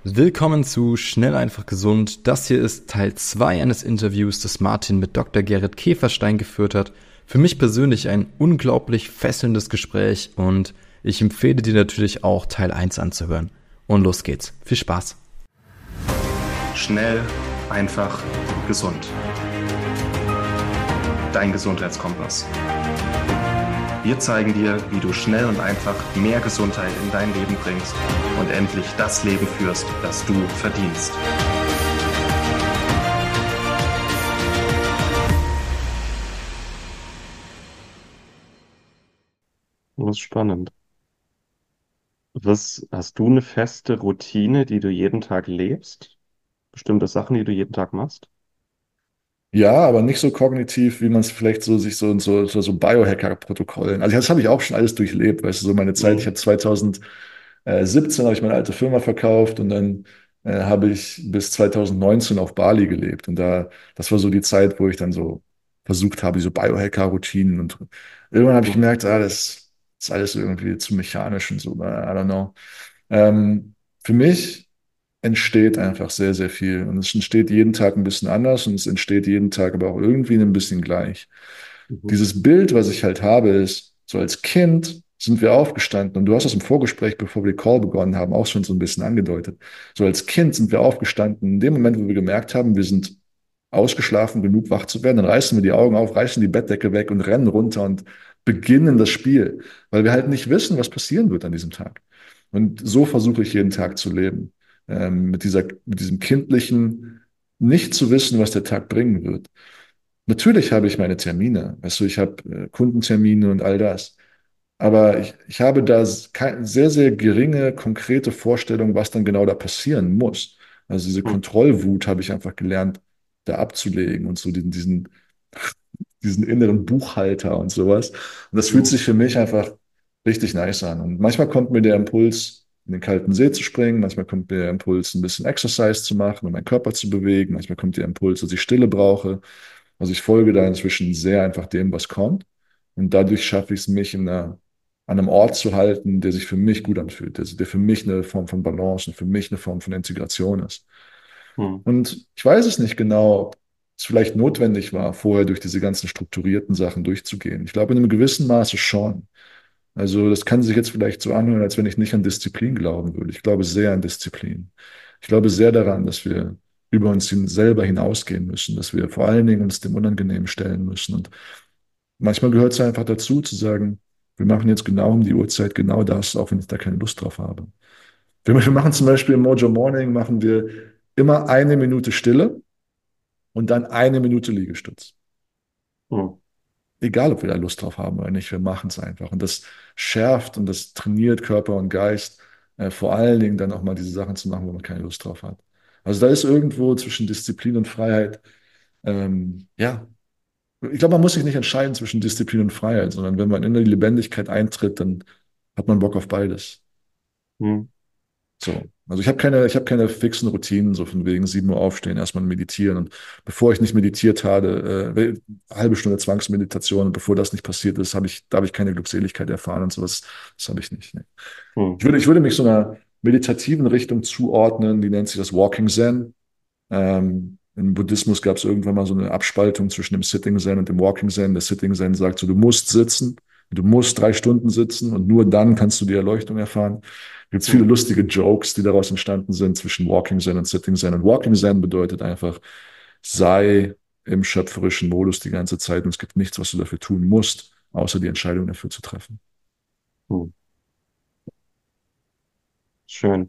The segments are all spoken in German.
Willkommen zu Schnell, einfach, gesund. Das hier ist Teil 2 eines Interviews, das Martin mit Dr. Gerrit Käferstein geführt hat. Für mich persönlich ein unglaublich fesselndes Gespräch und ich empfehle dir natürlich auch Teil 1 anzuhören. Und los geht's. Viel Spaß. Schnell, einfach, gesund. Dein Gesundheitskompass. Wir zeigen dir, wie du schnell und einfach mehr Gesundheit in dein Leben bringst und endlich das Leben führst, das du verdienst. Das ist spannend. Hast du eine feste Routine, die du jeden Tag lebst? Bestimmte Sachen, die du jeden Tag machst? Ja, aber nicht so kognitiv, wie man es vielleicht so sich so Biohacker-Protokollen. Also das habe ich auch schon alles durchlebt, weißt du, so meine Zeit. Ich habe Mhm. 2017 habe ich meine alte Firma verkauft und dann habe ich bis 2019 auf Bali gelebt. Und das war so die Zeit, wo ich dann so versucht habe, diese Biohacker-Routinen und irgendwann habe ich Mhm. gemerkt, das ist alles irgendwie zu mechanisch und so, I don't know. Für mich entsteht einfach sehr, sehr viel. Und es entsteht jeden Tag ein bisschen anders und es entsteht jeden Tag aber auch irgendwie ein bisschen gleich. Mhm. Dieses Bild, was ich halt habe, ist, so als Kind sind wir aufgestanden und du hast das im Vorgespräch, bevor wir die Call begonnen haben, auch schon so ein bisschen angedeutet. So als Kind sind wir aufgestanden, in dem Moment, wo wir gemerkt haben, wir sind ausgeschlafen, genug wach zu werden, dann reißen wir die Augen auf, reißen die Bettdecke weg und rennen runter und beginnen das Spiel, weil wir halt nicht wissen, was passieren wird an diesem Tag. Und so versuche ich jeden Tag zu leben. Mit diesem kindlichen, nicht zu wissen, was der Tag bringen wird. Natürlich habe ich meine Termine. Weißt du, ich habe Kundentermine und all das. Aber ich habe da sehr, sehr geringe, konkrete Vorstellung, was dann genau da passieren muss. Also diese Mhm. Kontrollwut habe ich einfach gelernt, da abzulegen und so diesen inneren Buchhalter und sowas. Und das fühlt Mhm. sich für mich einfach richtig nice an. Und manchmal kommt mir der Impuls, in den kalten See zu springen, manchmal kommt mir der Impuls, ein bisschen Exercise zu machen und meinen Körper zu bewegen, manchmal kommt der Impuls, dass ich Stille brauche. Also ich folge da inzwischen sehr einfach dem, was kommt. Und dadurch schaffe ich es, mich an einem Ort zu halten, der sich für mich gut anfühlt, der für mich eine Form von Balance und für mich eine Form von Integration ist. Mhm. Und ich weiß es nicht genau, ob es vielleicht notwendig war, vorher durch diese ganzen strukturierten Sachen durchzugehen. Ich glaube, in einem gewissen Maße schon. Also das kann sich jetzt vielleicht so anhören, als wenn ich nicht an Disziplin glauben würde. Ich glaube sehr an Disziplin. Ich glaube sehr daran, dass wir über uns selber hinausgehen müssen, dass wir vor allen Dingen uns dem Unangenehmen stellen müssen. Und manchmal gehört es einfach dazu, zu sagen, wir machen jetzt genau um die Uhrzeit genau das, auch wenn ich da keine Lust drauf habe. Wir machen zum Beispiel im Mojo Morning, machen wir immer eine Minute Stille und dann eine Minute Liegestütz. Mhm. Egal, ob wir da Lust drauf haben oder nicht, wir machen es einfach. Und das schärft und das trainiert Körper und Geist, vor allen Dingen dann auch mal diese Sachen zu machen, wo man keine Lust drauf hat. Also da ist irgendwo zwischen Disziplin und Freiheit, ja, ich glaube, man muss sich nicht entscheiden zwischen Disziplin und Freiheit, sondern wenn man in die Lebendigkeit eintritt, dann hat man Bock auf beides. Mhm. So. Also ich habe keine fixen Routinen, so von wegen 7 Uhr aufstehen, erstmal meditieren. Und bevor ich nicht meditiert habe, halbe Stunde Zwangsmeditation, und bevor das nicht passiert ist, da habe ich keine Glückseligkeit erfahren und sowas. Das habe ich nicht. Ne. Mhm. Ich würde mich so einer meditativen Richtung zuordnen, die nennt sich das Walking Zen. Im Buddhismus gab es irgendwann mal so eine Abspaltung zwischen dem Sitting Zen und dem Walking Zen. Der Sitting Zen sagt so, du musst sitzen, du musst 3 Stunden sitzen und nur dann kannst du die Erleuchtung erfahren. Gibt es viele Mhm. lustige Jokes, die daraus entstanden sind zwischen Walking Zen und Sitting Zen. Und Walking Zen bedeutet einfach, sei im schöpferischen Modus die ganze Zeit und es gibt nichts, was du dafür tun musst, außer die Entscheidung dafür zu treffen. Mhm. Schön.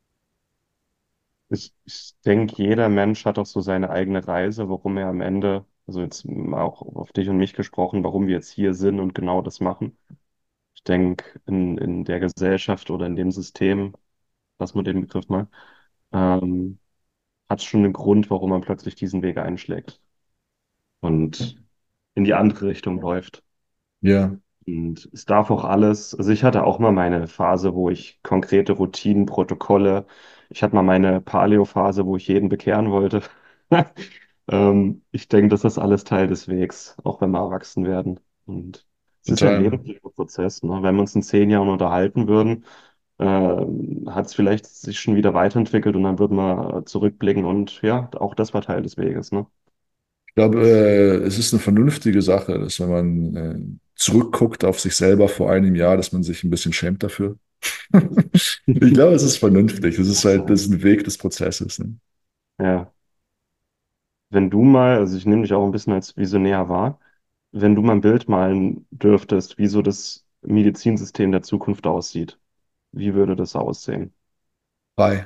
Ich denke, jeder Mensch hat auch so seine eigene Reise, warum er am Ende, also jetzt mal auch auf dich und mich gesprochen, warum wir jetzt hier sind und genau das machen. Ich denke, in der Gesellschaft oder in dem System, lass mal den Begriff mal, ähm, hat es schon einen Grund, warum man plötzlich diesen Weg einschlägt und in die andere Richtung läuft. Ja, Und es darf auch alles, also ich hatte auch mal meine Phase, wo ich konkrete Routinen, Protokolle, ich hatte mal meine Paleo-Phase, wo ich jeden bekehren wollte. Ich denke, das ist alles Teil des Wegs, auch wenn wir erwachsen werden. Und es ist ja ein total. lebenslanger Prozess, ne? Wenn wir uns in 10 Jahren unterhalten würden, hat es vielleicht sich schon wieder weiterentwickelt und dann wird man zurückblicken und ja, auch das war Teil des Weges, ne? Ich glaube, es ist eine vernünftige Sache, dass wenn man zurückguckt auf sich selber vor einem Jahr, dass man sich ein bisschen schämt dafür. Ich glaube, es ist vernünftig. Es ist halt, das ist ein Weg des Prozesses. Ne? Ja, wenn du mal, also ich nehme dich auch ein bisschen als Visionär wahr, wenn du mal ein Bild malen dürftest, wie so das Medizinsystem der Zukunft aussieht, wie würde das aussehen? Frei.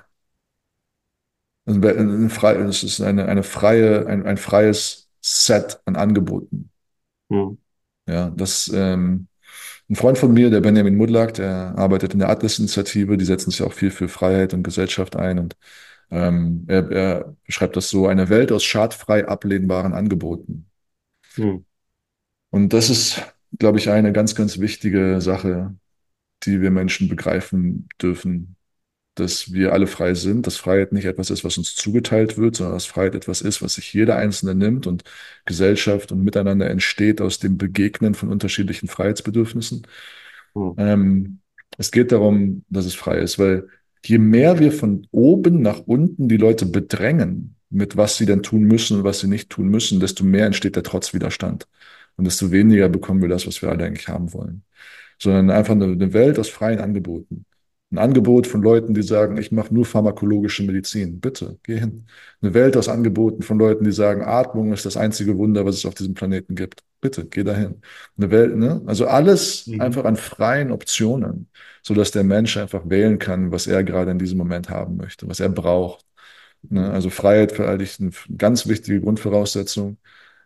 Es ist eine freie, ein freies Set an Angeboten. Hm, Ja, ein Freund von mir, der Benjamin Mudlak, der arbeitet in der Atlas-Initiative, die setzen sich auch viel für Freiheit und Gesellschaft ein und er beschreibt das so, eine Welt aus schadfrei ablehnbaren Angeboten. hm, Und das ist, glaube ich, eine ganz, ganz wichtige Sache, die wir Menschen begreifen dürfen, dass wir alle frei sind, dass Freiheit nicht etwas ist, was uns zugeteilt wird, sondern dass Freiheit etwas ist, was sich jeder Einzelne nimmt und Gesellschaft und Miteinander entsteht aus dem Begegnen von unterschiedlichen Freiheitsbedürfnissen. hm, Ähm, Es geht darum, dass es frei ist, weil je mehr wir von oben nach unten die Leute bedrängen, mit was sie denn tun müssen und was sie nicht tun müssen, desto mehr entsteht der Trotzwiderstand. Und desto weniger bekommen wir das, was wir alle eigentlich haben wollen. Sondern einfach eine Welt aus freien Angeboten. Ein Angebot von Leuten, die sagen, ich mache nur pharmakologische Medizin. Bitte, geh hin. Eine Welt aus Angeboten von Leuten, die sagen, Atmung ist das einzige Wunder, was es auf diesem Planeten gibt. Bitte, geh dahin. Eine Welt, ne? Also alles mhm, einfach an freien Optionen, sodass der Mensch einfach wählen kann, was er gerade in diesem Moment haben möchte, was er braucht. Ne? mhm, Also Freiheit halte ich eine ganz wichtige Grundvoraussetzung.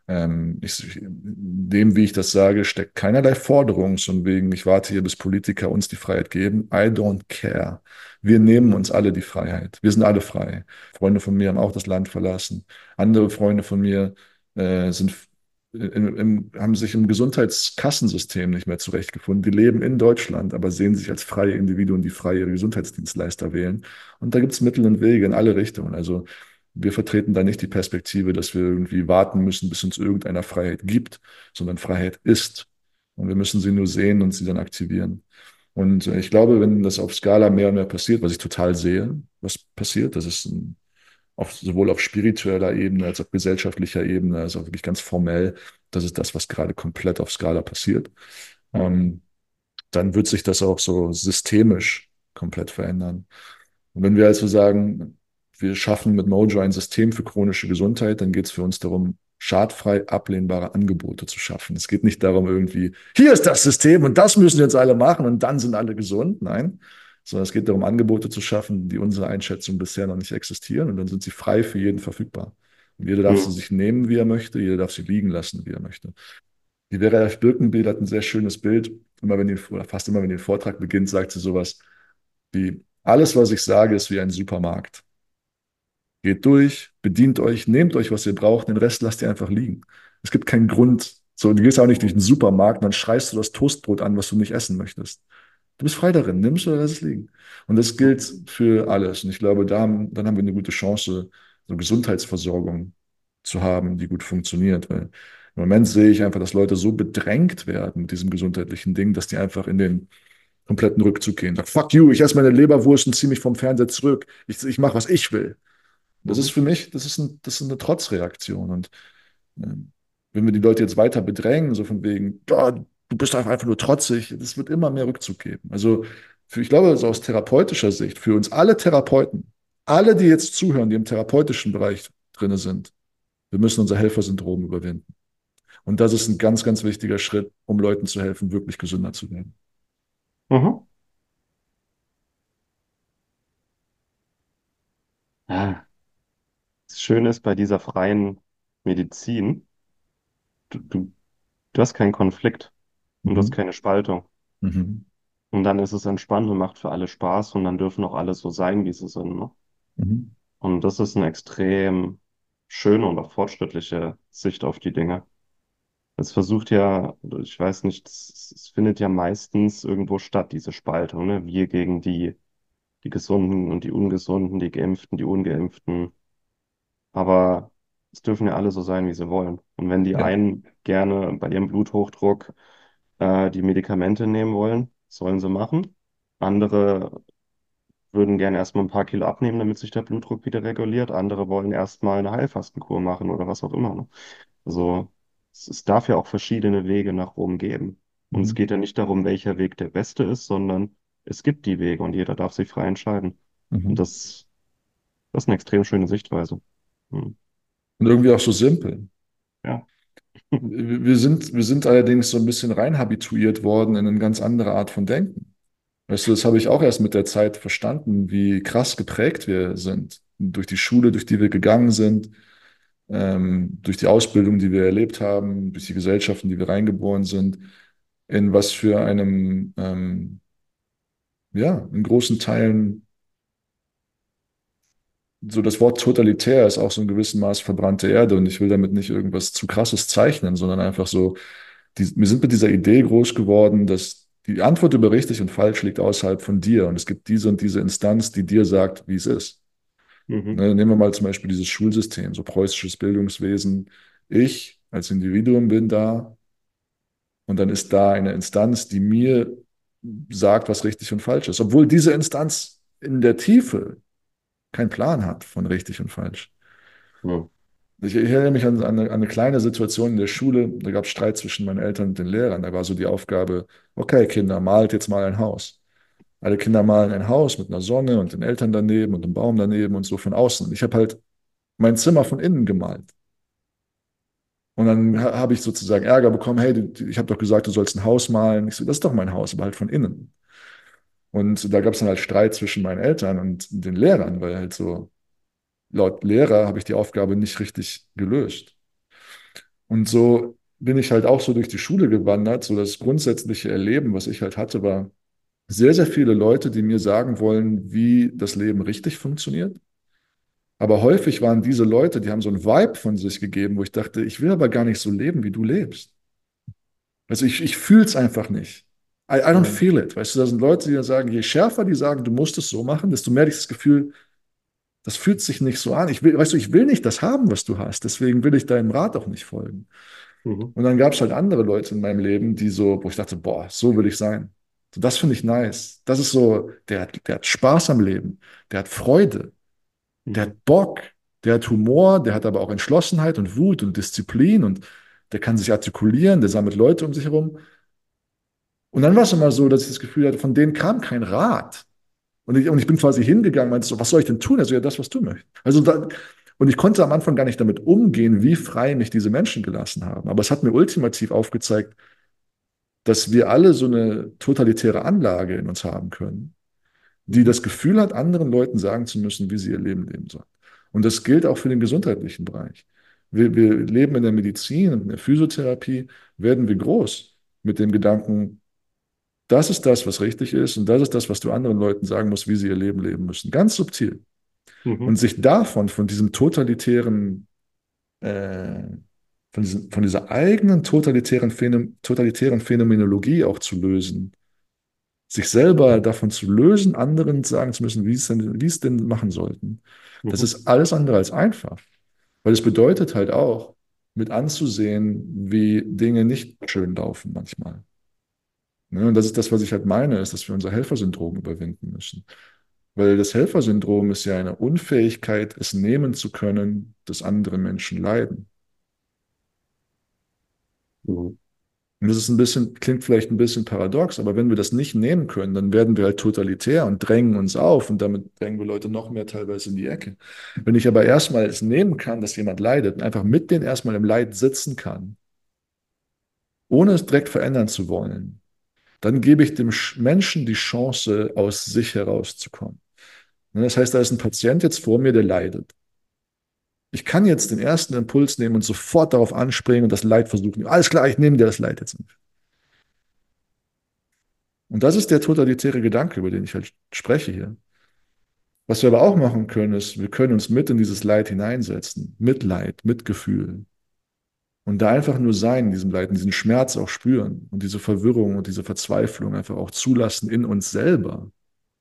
In dem, wie ich das sage, steckt keinerlei Forderung, von wegen, ich warte hier, bis Politiker uns die Freiheit geben. I don't care. Wir nehmen uns alle die Freiheit. Wir sind alle frei. Freunde von mir haben auch das Land verlassen. Andere Freunde von mir sind haben sich im Gesundheitskassensystem nicht mehr zurechtgefunden. Die leben in Deutschland, aber sehen sich als freie Individuen, die freie Gesundheitsdienstleister wählen. Und da gibt es Mittel und Wege in alle Richtungen. Also wir vertreten da nicht die Perspektive, dass wir irgendwie warten müssen, bis uns irgendeiner Freiheit gibt, sondern Freiheit ist. Und wir müssen sie nur sehen und sie dann aktivieren. Und ich glaube, wenn das auf Skala mehr und mehr passiert, was ich total sehe, was passiert, das ist sowohl auf spiritueller Ebene als auch gesellschaftlicher Ebene, also auch wirklich ganz formell, das ist das, was gerade komplett auf Skala passiert. hm, Ähm, Dann wird sich das auch so systemisch komplett verändern. Und wenn wir also sagen, wir schaffen mit Mojo ein System für chronische Gesundheit, dann geht es für uns darum, schadfrei ablehnbare Angebote zu schaffen. Es geht nicht darum, irgendwie, hier ist das System und das müssen jetzt alle machen und dann sind alle gesund. Nein, sondern es geht darum, Angebote zu schaffen, die unserer Einschätzung bisher noch nicht existieren und dann sind sie frei für jeden verfügbar. Und jeder darf sie hm, sich nehmen, wie er möchte, jeder darf sie liegen lassen, wie er möchte. Die Vera F. Birkenbiel hat ein sehr schönes Bild. Oder fast immer, wenn die einen Vortrag beginnt, sagt sie sowas wie, alles, was ich sage, ist wie ein Supermarkt. Geht durch, bedient euch, nehmt euch, was ihr braucht, den Rest lasst ihr einfach liegen. Es gibt keinen Grund. So, du gehst auch nicht durch den Supermarkt und dann schreist du das Toastbrot an, was du nicht essen möchtest. Du bist frei darin, nimmst oder lass es liegen. Und das gilt hm, für alles. Und ich glaube, dann haben wir eine gute Chance, so Gesundheitsversorgung zu haben, die gut funktioniert. Weil im Moment sehe ich einfach, dass Leute so bedrängt werden mit diesem gesundheitlichen Ding, dass die einfach in den kompletten Rückzug gehen. Sag, fuck you, ich esse meine Leberwurst und ziehe mich vom Fernseher zurück. Ich mache, was ich will. Das ist mhm, für mich, das ist eine Trotzreaktion. Und wenn wir die Leute jetzt weiter bedrängen, so von wegen, ja, du bist einfach nur trotzig, das wird immer mehr Rückzug geben. Also ich glaube, so aus therapeutischer Sicht, für uns alle Therapeuten, alle, die jetzt zuhören, die im therapeutischen Bereich drin sind, wir müssen unser Helfersyndrom überwinden. Und das ist ein ganz, ganz wichtiger Schritt, um Leuten zu helfen, wirklich gesünder zu werden. mhm. Ja, das Schöne ist bei dieser freien Medizin, du, du, du hast keinen Konflikt und du hast Mhm. keine Spaltung. Mhm. Und dann ist es entspannt und macht für alle Spaß und dann dürfen auch alle so sein, wie sie sind, ne? Mhm. Und das ist eine extrem schöne und auch fortschrittliche Sicht auf die Dinge. Es versucht ja, ich weiß nicht, es findet ja meistens irgendwo statt, diese Spaltung, ne? Wir gegen die Gesunden und die Ungesunden, die Geimpften, die Ungeimpften. Aber es dürfen ja alle so sein, wie sie wollen. Und wenn die Ja. einen gerne bei ihrem Bluthochdruck die Medikamente nehmen wollen, sollen sie machen. Andere würden gerne erstmal ein paar Kilo abnehmen, damit sich der Blutdruck wieder reguliert. Andere wollen erstmal eine Heilfastenkur machen oder was auch immer. Ne? Also es darf ja auch verschiedene Wege nach Rom geben. Und es Mhm. geht ja nicht darum, welcher Weg der beste ist, sondern es gibt die Wege und jeder darf sich frei entscheiden. Und Mhm. das ist eine extrem schöne Sichtweise. Hm. Und irgendwie auch so simpel. Ja. Wir sind allerdings so ein bisschen reinhabituiert worden in eine ganz andere Art von Denken. Weißt du, das habe ich auch erst mit der Zeit verstanden, wie krass geprägt wir sind. Durch die Schule, durch die wir gegangen sind, durch die Ausbildung, die wir erlebt haben, durch die Gesellschaften, die wir reingeboren sind, in was für einem, ja, in großen Teilen, so das Wort totalitär ist auch so in gewissem Maß verbrannte Erde und ich will damit nicht irgendwas zu krasses zeichnen, sondern einfach so, wir sind mit dieser Idee groß geworden, dass die Antwort über richtig und falsch liegt außerhalb von dir und es gibt diese und diese Instanz, die dir sagt, wie es ist. Mhm. Ne, nehmen wir mal zum Beispiel dieses Schulsystem, so preußisches Bildungswesen. Ich als Individuum bin da und dann ist da eine Instanz, die mir sagt, was richtig und falsch ist, obwohl diese Instanz in der Tiefe keinen Plan hat von richtig und falsch. Hm. Ich erinnere mich an eine kleine Situation in der Schule. Da gab es Streit zwischen meinen Eltern und den Lehrern. Da war so die Aufgabe, okay, Kinder, malt jetzt mal ein Haus. Alle Kinder malen ein Haus mit einer Sonne und den Eltern daneben und einem Baum daneben und so von außen. Und ich habe halt mein Zimmer von innen gemalt. Und dann habe ich sozusagen Ärger bekommen, hey, ich habe doch gesagt, du sollst ein Haus malen. Ich so, das ist doch mein Haus, aber halt von innen. Und da gab es dann halt Streit zwischen meinen Eltern und den Lehrern, weil halt so, laut Lehrer habe ich die Aufgabe nicht richtig gelöst. Und so bin ich halt auch so durch die Schule gewandert. So das grundsätzliche Erleben, was ich halt hatte, war sehr, sehr viele Leute, die mir sagen wollen, wie das Leben richtig funktioniert. Aber häufig waren diese Leute, die haben so einen Vibe von sich gegeben, wo ich dachte, ich will aber gar nicht so leben, wie du lebst. Also ich fühle es einfach nicht. I don't Hm. feel it. Weißt du, da sind Leute, die dann sagen, je schärfer die sagen, du musst es so machen, desto mehr habe ich das Gefühl, das fühlt sich nicht so an. Ich will, weißt du, ich will nicht das haben, was du hast. Deswegen will ich deinem Rat auch nicht folgen. Mhm. Und dann gab es halt andere Leute in meinem Leben, die so, wo ich dachte, boah, so will ich sein. So, das finde ich nice. Das ist so, der hat Spaß am Leben, der hat Freude, der Mhm. hat Bock, der hat Humor, der hat aber auch Entschlossenheit und Wut und Disziplin und der kann sich artikulieren, der sammelt Leute um sich herum. Und dann war es immer so, dass ich das Gefühl hatte, von denen kam kein Rat. Und ich bin quasi hingegangen, meinte so, was soll ich denn tun? Also ja, das, was du möchtest. Und ich konnte am Anfang gar nicht damit umgehen, wie frei mich diese Menschen gelassen haben. Aber es hat mir ultimativ aufgezeigt, dass wir alle so eine totalitäre Anlage in uns haben können, die Mhm. das Gefühl hat, anderen Leuten sagen zu müssen, wie sie ihr Leben leben sollen. Und das gilt auch für den gesundheitlichen Bereich. Wir leben in der Medizin und in der Physiotherapie, werden wir groß mit dem Gedanken, das ist das, was richtig ist und das ist das, was du anderen Leuten sagen musst, wie sie ihr Leben leben müssen. Ganz subtil. Und Mhm. sich davon, von diesem äh, von dieser eigenen totalitären Phänomenologie auch zu lösen, sich selber davon zu lösen, anderen sagen zu müssen, wie es denn machen sollten. Das Mhm. ist alles andere als einfach, weil es bedeutet halt auch, mit anzusehen, wie Dinge nicht schön laufen manchmal. Ne? Und das ist das, was ich halt meine, ist, dass wir unser Helfersyndrom überwinden müssen. Weil das Helfersyndrom ist ja eine Unfähigkeit, es nehmen zu können, dass andere Menschen leiden. Mhm. Und das ist ein bisschen, klingt vielleicht ein bisschen paradox, aber wenn wir das nicht nehmen können, dann werden wir halt totalitär und drängen uns auf und damit drängen wir Leute noch mehr teilweise in die Ecke. Wenn ich aber erstmal es nehmen kann, dass jemand leidet und einfach mit denen erstmal im Leid sitzen kann, ohne es direkt verändern zu wollen, dann gebe ich dem Menschen die Chance, aus sich herauszukommen. Ne, das heißt, da ist ein Patient jetzt vor mir, der leidet. Ich kann jetzt den ersten Impuls nehmen und sofort darauf anspringen und das Leid versuchen. Alles klar, ich nehme dir das Leid jetzt. Und das ist der totalitäre Gedanke, über den ich halt spreche hier. Was wir aber auch machen können, ist, wir können uns mit in dieses Leid hineinsetzen. Mitleid, Mitgefühl. Und da einfach nur sein in diesem Leid, und diesen Schmerz auch spüren und diese Verwirrung und diese Verzweiflung einfach auch zulassen in uns selber.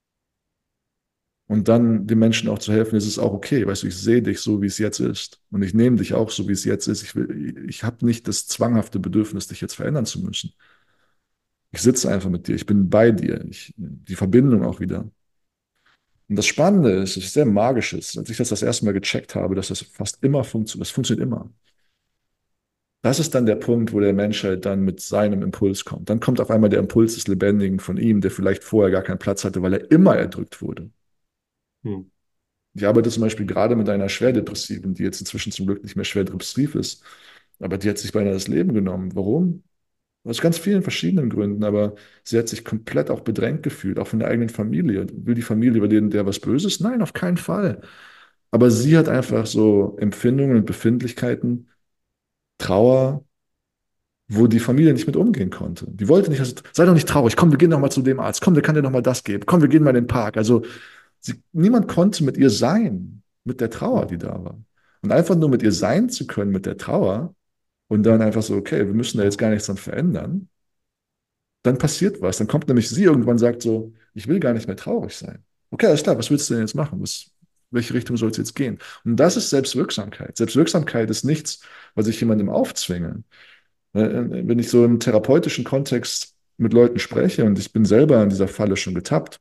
Und dann den Menschen auch zu helfen, es ist auch okay, weißt du, ich sehe dich so, wie es jetzt ist. Und ich nehme dich auch so, wie es jetzt ist. Ich habe nicht das zwanghafte Bedürfnis, dich jetzt verändern zu müssen. Ich sitze einfach mit dir, ich bin bei dir, die Verbindung auch wieder. Und das Spannende ist, es ist sehr magisch ist, als ich das erste Mal gecheckt habe, dass das fast immer funktioniert, das funktioniert immer. Das ist dann der Punkt, wo der Mensch halt dann mit seinem Impuls kommt. Dann kommt auf einmal der Impuls des Lebendigen von ihm, der vielleicht vorher gar keinen Platz hatte, weil er immer erdrückt wurde. Hm. Ich arbeite zum Beispiel gerade mit einer Schwerdepressiven, die jetzt inzwischen zum Glück nicht mehr schwer depressiv ist, aber die hat sich beinahe das Leben genommen. Warum? Aus ganz vielen verschiedenen Gründen, aber sie hat sich komplett auch bedrängt gefühlt, auch von der eigenen Familie. Will die Familie über den, der was Böses? Nein, auf keinen Fall. Aber sie hat einfach so Empfindungen und Befindlichkeiten, Trauer, wo die Familie nicht mit umgehen konnte. Die wollte nicht, also, sei doch nicht traurig, komm, wir gehen doch mal zu dem Arzt, komm, der kann dir noch mal das geben, komm, wir gehen mal in den Park. Also niemand konnte mit ihr sein, mit der Trauer, Hm. die da war. Und einfach nur mit ihr sein zu können, mit der Trauer, und dann einfach so, okay, wir müssen da jetzt gar nichts dran verändern, dann passiert was. Dann kommt nämlich sie irgendwann und sagt so, ich will gar nicht mehr traurig sein. Okay, alles klar, was willst du denn jetzt machen? Welche Richtung soll es jetzt gehen? Und das ist Selbstwirksamkeit. Selbstwirksamkeit ist nichts, was ich jemandem aufzwinge. Wenn ich so im therapeutischen Kontext mit Leuten spreche und ich bin selber in dieser Falle schon getappt,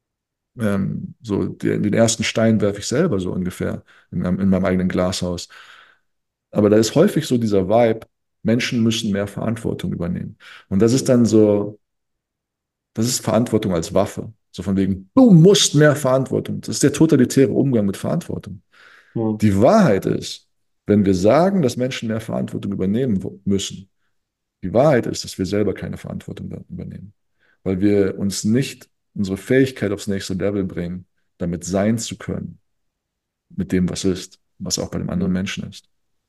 den ersten Stein werfe ich selber so ungefähr in meinem eigenen Glashaus. Aber da ist häufig so dieser Vibe, Menschen müssen mehr Verantwortung übernehmen. Und das ist dann so, das ist Verantwortung als Waffe. So von wegen, du musst mehr Verantwortung. Das ist der totalitäre Umgang mit Verantwortung. Hm. Die Wahrheit ist, wenn wir sagen, dass Menschen mehr Verantwortung übernehmen müssen, die Wahrheit ist, dass wir selber keine Verantwortung übernehmen, weil wir uns nicht unsere Fähigkeit aufs nächste Level bringen, damit sein zu können, mit dem, was ist, was auch bei dem anderen Menschen ist.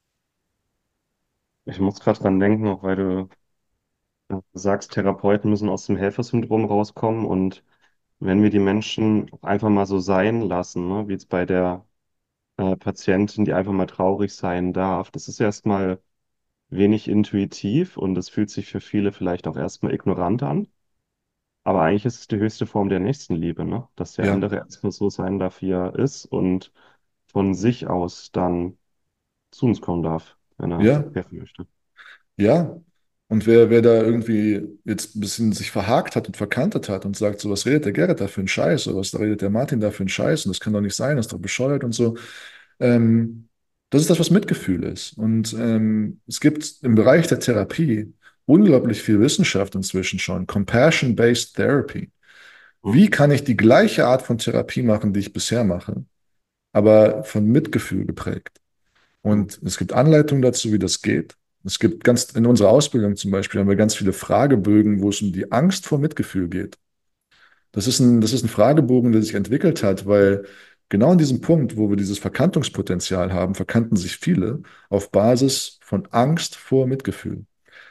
Ich muss gerade dran denken, auch weil du sagst, Therapeuten müssen aus dem Helfersyndrom rauskommen und wenn wir die Menschen auch einfach mal so sein lassen, ne, wie jetzt bei der Patientin, die einfach mal traurig sein darf, das ist erstmal wenig intuitiv und es fühlt sich für viele vielleicht auch erstmal ignorant an. Aber eigentlich ist es die höchste Form der Nächstenliebe, ne? Dass der Ja, andere erstmal so sein darf, wie er ist und von sich aus dann zu uns kommen darf, wenn er ja, helfen möchte. ja. Und wer da irgendwie jetzt ein bisschen sich verhakt hat und verkantet hat und sagt, so, was redet der Gerrit da für einen Scheiß oder was redet der Martin da für einen Scheiß und das kann doch nicht sein, das ist doch bescheuert und so. Ähm, Das ist das, was Mitgefühl ist. Und es gibt im Bereich der Therapie unglaublich viel Wissenschaft inzwischen schon. Compassion-Based Therapy. Hm? Wie kann ich die gleiche Art von Therapie machen, die ich bisher mache, aber von Mitgefühl geprägt? Hm. Und es gibt Anleitungen dazu, wie das geht. Es gibt in unserer Ausbildung zum Beispiel haben wir ganz viele Fragebögen, wo es um die Angst vor Mitgefühl geht. Das ist ein Fragebogen, der sich entwickelt hat, weil genau in diesem Punkt, wo wir dieses Verkantungspotenzial haben, verkanten sich viele auf Basis von Angst vor Mitgefühl.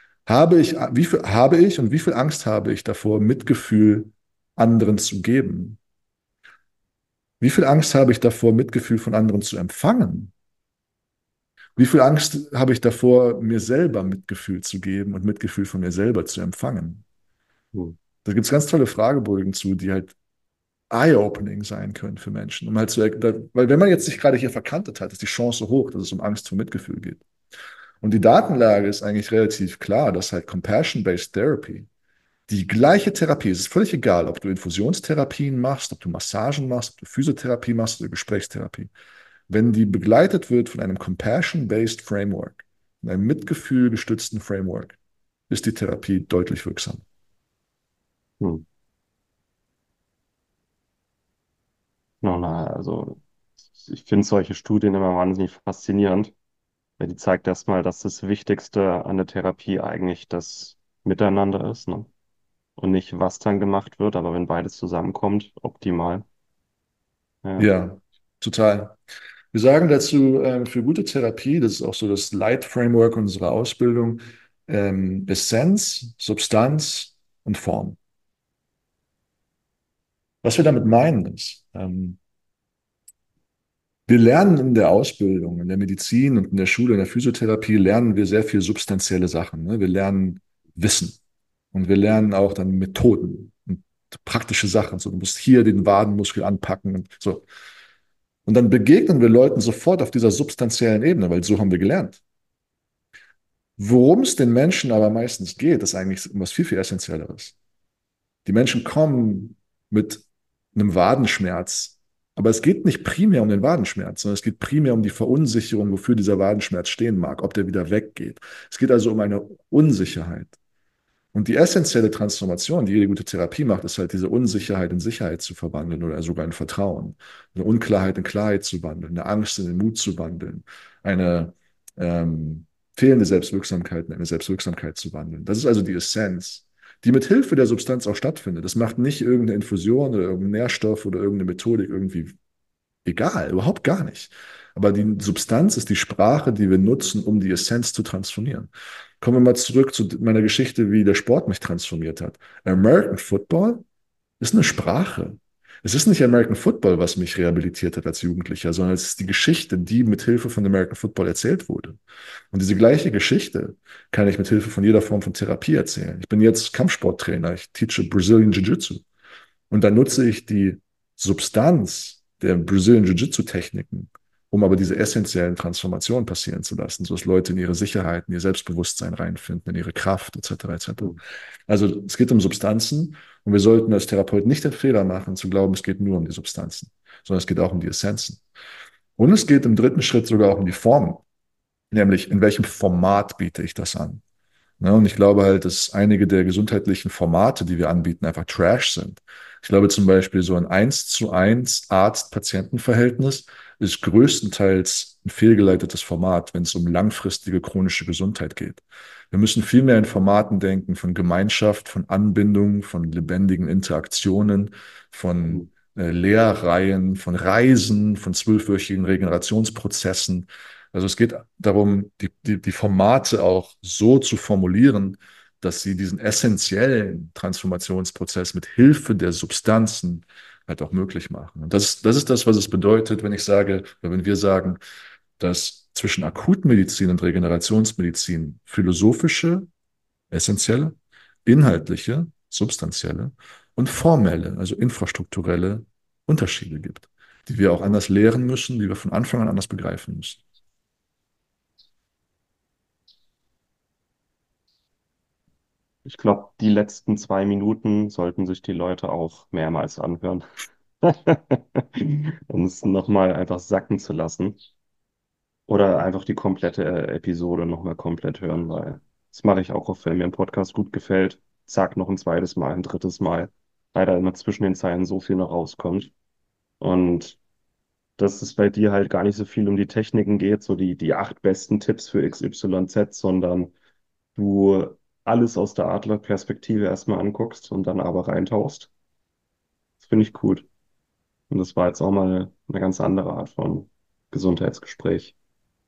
Wie viel Angst habe ich davor, Mitgefühl anderen zu geben? Wie viel Angst habe ich davor, Mitgefühl von anderen zu empfangen? Wie viel Angst habe ich davor, mir selber Mitgefühl zu geben und Mitgefühl von mir selber zu empfangen? Hm. Da gibt es ganz tolle Fragebögen zu, die halt eye-opening sein können für Menschen. Weil wenn man jetzt sich gerade hier verkantet hat, ist die Chance hoch, dass es um Angst vor Mitgefühl geht. Und die Datenlage ist eigentlich relativ klar, dass halt Compassion-Based Therapy, die gleiche Therapie, es ist völlig egal, ob du Infusionstherapien machst, ob du Massagen machst, ob du Physiotherapie machst oder Gesprächstherapie. Wenn die begleitet wird von einem Compassion-Based Framework, einem Mitgefühl gestützten Framework, ist die Therapie deutlich wirksam. Hm. Also ich finde solche Studien immer wahnsinnig faszinierend, weil die zeigt erstmal, dass das Wichtigste an der Therapie eigentlich das Miteinander ist, ne? Und nicht, was dann gemacht wird, aber wenn beides zusammenkommt, optimal. Ja. Ja, total. Wir sagen dazu, für gute Therapie, das ist auch so das Light-Framework unserer Ausbildung, Essenz, Substanz und Form. Was wir damit meinen ist, wir lernen in der Ausbildung, in der Medizin und in der Schule, in der Physiotherapie, lernen wir sehr viel substanzielle Sachen. Ne? Wir lernen Wissen und wir lernen auch dann Methoden und praktische Sachen. So, du musst hier den Wadenmuskel anpacken und so. Und dann begegnen wir Leuten sofort auf dieser substanziellen Ebene, weil so haben wir gelernt. Worum es den Menschen aber meistens geht, ist eigentlich was viel, viel Essentielleres. Die Menschen kommen mit einem Wadenschmerz Aber es geht nicht primär um den Wadenschmerz, sondern es geht primär um die Verunsicherung, wofür dieser Wadenschmerz stehen mag, ob der wieder weggeht. Es geht also um eine Unsicherheit. Und die essentielle Transformation, die jede gute Therapie macht, ist halt diese Unsicherheit in Sicherheit zu verwandeln oder sogar in Vertrauen. Eine Unklarheit in Klarheit zu wandeln, eine Angst in den Mut zu wandeln, eine fehlende Selbstwirksamkeit in eine Selbstwirksamkeit zu wandeln. Das ist also die Essenz, die mit Hilfe der Substanz auch stattfindet. Das macht nicht irgendeine Infusion oder irgendein Nährstoff oder irgendeine Methodik irgendwie egal, überhaupt gar nicht. Aber die Substanz ist die Sprache, die wir nutzen, um die Essenz zu transformieren. Kommen wir mal zurück zu meiner Geschichte, wie der Sport mich transformiert hat. American Football ist eine Sprache. Es ist nicht American Football, was mich rehabilitiert hat als Jugendlicher, sondern es ist die Geschichte, die mit Hilfe von American Football erzählt wurde. Und diese gleiche Geschichte kann ich mit Hilfe von jeder Form von Therapie erzählen. Ich bin jetzt Kampfsporttrainer, ich teache Brazilian Jiu-Jitsu. Und dann nutze ich die Substanz der Brazilian Jiu-Jitsu-Techniken, um aber diese essentiellen Transformationen passieren zu lassen, sodass Leute in ihre Sicherheit, in ihr Selbstbewusstsein reinfinden, in ihre Kraft, etc., etc. Mhm. Also es geht um Substanzen und wir sollten als Therapeut nicht den Fehler machen, zu glauben, es geht nur um die Substanzen, sondern es geht auch um die Essenzen. Und es geht im dritten Schritt sogar auch um die Formen, nämlich in welchem Format biete ich das an. Ja, und ich glaube halt, dass einige der gesundheitlichen Formate, die wir anbieten, einfach Trash sind. Ich glaube zum Beispiel, so ein 1:1 Arzt-Patienten-Verhältnis ist größtenteils ein fehlgeleitetes Format, wenn es um langfristige chronische Gesundheit geht. Wir müssen viel mehr in Formaten denken von Gemeinschaft, von Anbindung, von lebendigen Interaktionen, von Mhm. Lehrreihen, von Reisen, von 12-wöchigen Regenerationsprozessen. Also es geht darum, die Formate auch so zu formulieren, dass sie diesen essentiellen Transformationsprozess mit Hilfe der Substanzen halt auch möglich machen. Und das ist das, was es bedeutet, wenn ich sage, oder wenn wir sagen, dass zwischen Akutmedizin und Regenerationsmedizin philosophische, essentielle, inhaltliche, substanzielle und formelle, also infrastrukturelle Unterschiede gibt, die wir auch anders lehren müssen, die wir von Anfang an anders begreifen müssen. Ich glaube, die letzten 2 Minuten sollten sich die Leute auch mehrmals anhören, um es nochmal einfach sacken zu lassen. Oder einfach die komplette Episode nochmal komplett hören, weil das mache ich auch oft, wenn mir ein Podcast gut gefällt. Zack, noch ein zweites Mal, ein drittes Mal. Leider immer zwischen den Zeilen so viel noch rauskommt. Und dass es bei dir halt gar nicht so viel um die Techniken geht, so die 8 besten Tipps für XYZ, sondern du alles aus der Adlerperspektive erstmal anguckst und dann aber reintauchst. Das finde ich gut. Und das war jetzt auch mal eine ganz andere Art von Gesundheitsgespräch.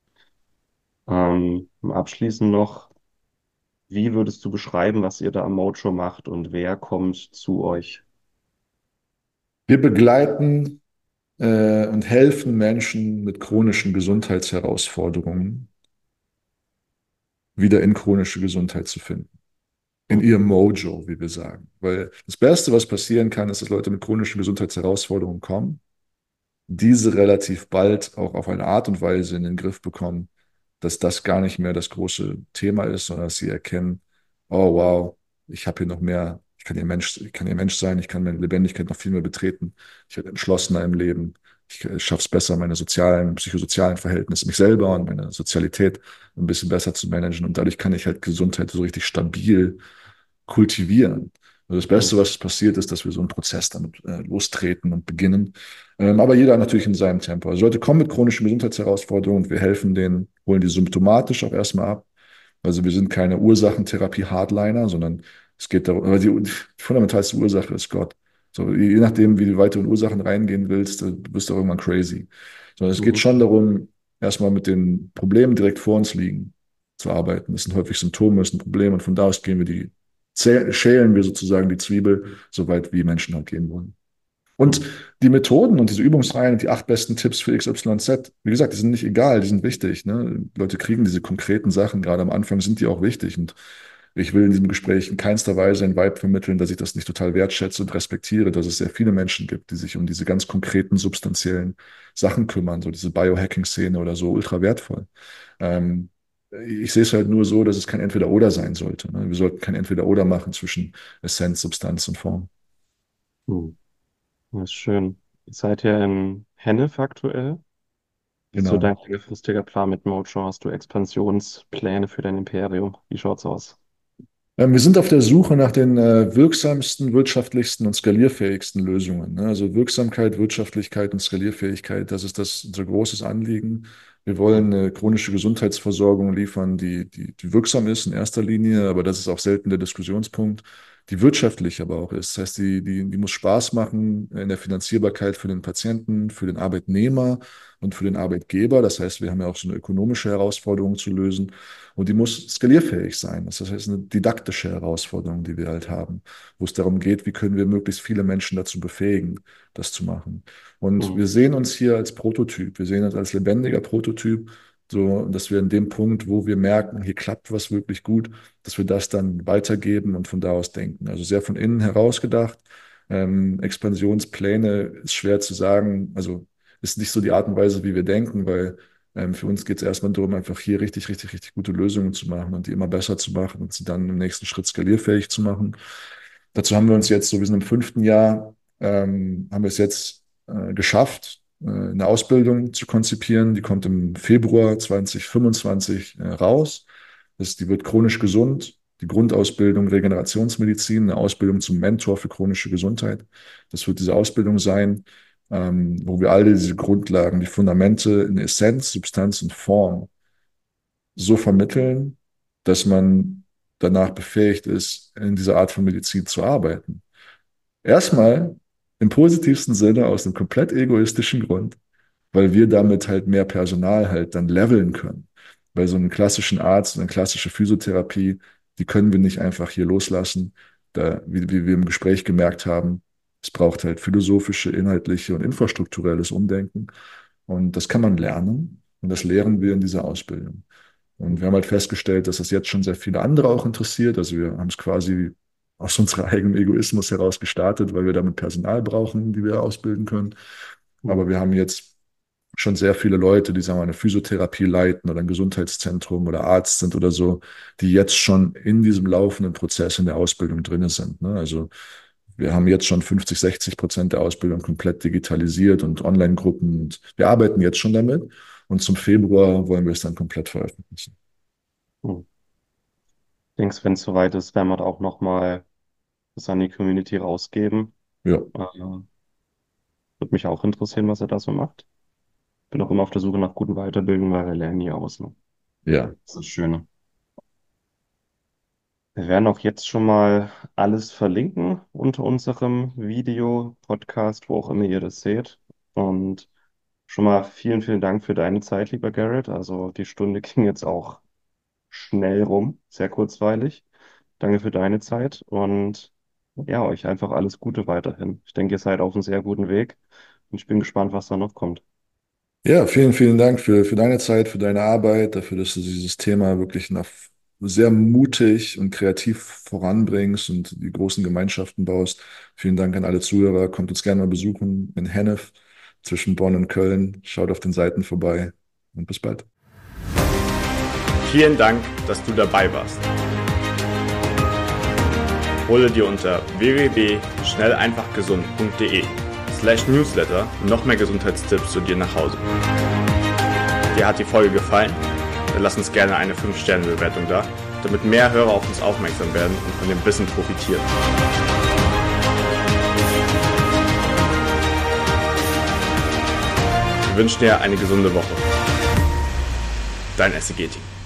Abschließend noch, wie würdest du beschreiben, was ihr da am Mojo macht und wer kommt zu euch? Wir begleiten und helfen Menschen mit chronischen Gesundheitsherausforderungen wieder in chronische Gesundheit zu finden. In Hm, ihrem Mojo, wie wir sagen. Weil das Beste, was passieren kann, ist, dass Leute mit chronischen Gesundheitsherausforderungen kommen, diese relativ bald auch auf eine Art und Weise in den Griff bekommen, dass das gar nicht mehr das große Thema ist, sondern dass sie erkennen, oh wow, ich habe hier noch mehr, ich kann hier Mensch sein, ich kann meine Lebendigkeit noch viel mehr betreten, ich werde entschlossener im Leben, ich schaffe es besser, meine sozialen, psychosozialen Verhältnisse, mich selber und meine Sozialität ein bisschen besser zu managen und dadurch kann ich halt Gesundheit so richtig stabil kultivieren. Also das hm, Beste, was passiert, ist, dass wir so einen Prozess damit lostreten und beginnen. Aber jeder natürlich in seinem Tempo. Also Leute kommen mit chronischen Gesundheitsherausforderungen und wir helfen denen, holen die symptomatisch auch erstmal ab. Also wir sind keine Ursachentherapie-Hardliner, sondern es geht darum, aber die fundamentalste Ursache ist Gott. So, je nachdem, wie du weiter in Ursachen reingehen willst, du bist du irgendwann crazy. Sondern es geht mhm, schon darum, erstmal mit den Problemen direkt vor uns liegen zu arbeiten. Das sind häufig Symptome, das sind Probleme und von da aus gehen wir schälen wir sozusagen die Zwiebel, so weit wie Menschen halt gehen wollen. Und hm, die Methoden und diese Übungsreihen und die 8 besten Tipps für XYZ, wie gesagt, die sind nicht egal, die sind wichtig. Ne? Leute kriegen diese konkreten Sachen, gerade am Anfang sind die auch wichtig. Und ich will in diesem Gespräch in keinster Weise ein Vibe vermitteln, dass ich das nicht total wertschätze und respektiere, dass es sehr viele Menschen gibt, die sich um diese ganz konkreten, substanziellen Sachen kümmern, so diese Biohacking-Szene oder so, ultra wertvoll. Ähm, ich sehe es halt nur so, dass es kein Entweder-Oder sein sollte. Ne? Wir sollten kein Entweder-Oder machen zwischen Essenz, Substanz und Form. hm. Das ist schön. Ihr seid ja in Hennef aktuell. Wie ist so Genau. dein längerfristiger Plan mit Mojo? Hast du Expansionspläne für dein Imperium? Wie schaut's aus? Wir sind auf der Suche nach den wirksamsten, wirtschaftlichsten und skalierfähigsten Lösungen. Ne? Also Wirksamkeit, Wirtschaftlichkeit und Skalierfähigkeit, das ist unser großes Anliegen. Wir wollen eine chronische Gesundheitsversorgung liefern, die wirksam ist in erster Linie, aber das ist auch selten der Diskussionspunkt, die wirtschaftlich aber auch ist. Das heißt, die muss Spaß machen in der Finanzierbarkeit für den Patienten, für den Arbeitnehmer und für den Arbeitgeber. Das heißt, wir haben ja auch so eine ökonomische Herausforderung zu lösen. Und die muss skalierfähig sein. Das heißt, eine didaktische Herausforderung, die wir halt haben, wo es darum geht, wie können wir möglichst viele Menschen dazu befähigen, das zu machen. Und Mhm. wir sehen uns hier als Prototyp. Wir sehen uns als lebendiger Prototyp, so dass wir in dem Punkt, wo wir merken, hier klappt was wirklich gut, dass wir das dann weitergeben und von da aus denken. Also sehr von innen heraus gedacht. Expansionspläne ist schwer zu sagen. Also ist nicht so die Art und Weise, wie wir denken, weil für uns geht es erstmal darum, einfach hier richtig, richtig, richtig gute Lösungen zu machen und die immer besser zu machen und sie dann im nächsten Schritt skalierfähig zu machen. Dazu haben wir uns jetzt, so wir sind im 5. Jahr, haben wir es jetzt geschafft, eine Ausbildung zu konzipieren. Die kommt im Februar 2025 raus. Die wird chronisch gesund, die Grundausbildung Regenerationsmedizin, eine Ausbildung zum Mentor für chronische Gesundheit. Das wird diese Ausbildung sein, wo wir alle diese Grundlagen, die Fundamente in Essenz, Substanz und Form so vermitteln, dass man danach befähigt ist, in dieser Art von Medizin zu arbeiten. Erstmal im positivsten Sinne aus einem komplett egoistischen Grund, weil wir damit halt mehr Personal halt dann leveln können. Bei so einem klassischen Arzt und eine klassische Physiotherapie, die können wir nicht einfach hier loslassen. Da, wie wir im Gespräch gemerkt haben, es braucht halt philosophische, inhaltliche und infrastrukturelles Umdenken. Und das kann man lernen. Und das lehren wir in dieser Ausbildung. Und wir haben halt festgestellt, dass das jetzt schon sehr viele andere auch interessiert. Also wir haben es quasi aus unserem eigenen Egoismus heraus gestartet, weil wir damit Personal brauchen, die wir ausbilden können. Mhm. Aber wir haben jetzt schon sehr viele Leute, die sagen wir, eine Physiotherapie leiten oder ein Gesundheitszentrum oder Arzt sind oder so, die jetzt schon in diesem laufenden Prozess in der Ausbildung drin sind. Ne? Also wir haben jetzt schon 50, 60% der Ausbildung komplett digitalisiert und Online-Gruppen. Und wir arbeiten jetzt schon damit. Und zum Februar wollen wir es dann komplett veröffentlichen. Mhm. Ich denke, wenn es soweit ist, werden wir da auch nochmal das an die Community rausgeben. Ja, Würde mich auch interessieren, was er da so macht. Bin auch immer auf der Suche nach guten Weiterbildungen, weil wir lernen nie aus. Ne? ja. Das ist das Schöne. Wir werden auch jetzt schon mal alles verlinken unter unserem Video, Podcast, wo auch immer ihr das seht. Und schon mal vielen, vielen Dank für deine Zeit, lieber Garrett. Also die Stunde ging jetzt auch schnell rum, sehr kurzweilig. Danke für deine Zeit und ja, euch einfach alles Gute weiterhin. Ich denke, ihr seid auf einem sehr guten Weg und ich bin gespannt, was da noch kommt. Ja, vielen, vielen Dank für deine Zeit, für deine Arbeit, dafür, dass du dieses Thema wirklich nach sehr mutig und kreativ voranbringst und die großen Gemeinschaften baust. Vielen Dank an alle Zuhörer. Kommt uns gerne mal besuchen in Hennef zwischen Bonn und Köln. Schaut auf den Seiten vorbei und bis bald. Vielen Dank, dass du dabei warst. Hole dir unter www.schnelleinfachgesund.de/Newsletter noch mehr Gesundheitstipps zu dir nach Hause. Dir hat die Folge gefallen? Dann lass uns gerne eine 5-Sterne-Bewertung da, damit mehr Hörer auf uns aufmerksam werden und von dem Wissen profitieren. Wir wünschen dir eine gesunde Woche. Dein SEG-Team.